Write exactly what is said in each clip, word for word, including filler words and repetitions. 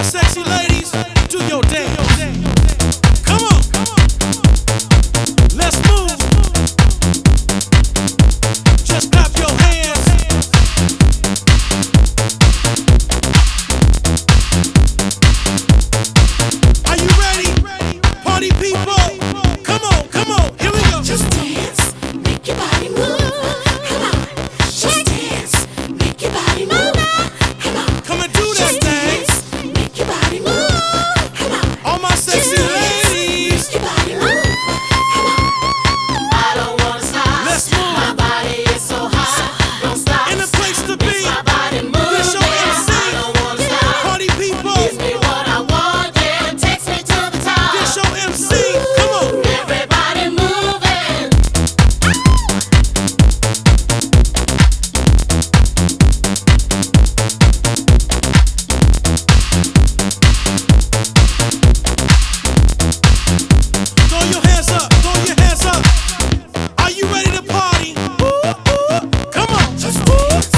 my sexy ladies, do your dance. Come on, let's move. Just clap your hands. Are you ready, party people? Come on, come on, here we go. Just dance, make your body move. Come on, just dance, make your body move. Come on, Come and do that thing. dance, make your body move. Come on, All my sexy ladies, make your body move. Come on, I don't wanna stop. let's move. My body is so hot, don't stop. In the place to be. My body move. This your M C. I don't wanna stop. Party people, Give me what I want, yeah, it takes me to the top. this your M C. Come on. Everybody moving. Throw your hands up, throw your hands up. Are you ready to party? Come on. Just dance.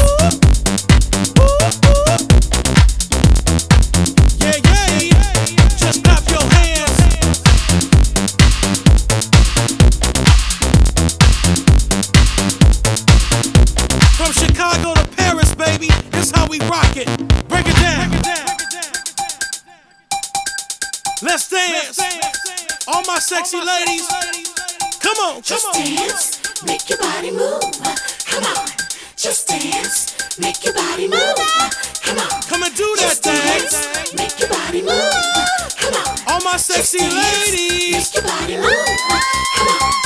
Yeah, yeah. Just clap your hands. From Chicago to Paris, baby, this how we rock it. Break it down. Let's dance. All my sexy ladies, come on, come Just on. dance, make your body move. Come on, just dance, make your body move. Come on, Come and do that just thing. dance, make your body move. Come on, All my sexy just dance, ladies, make your body move. Come on,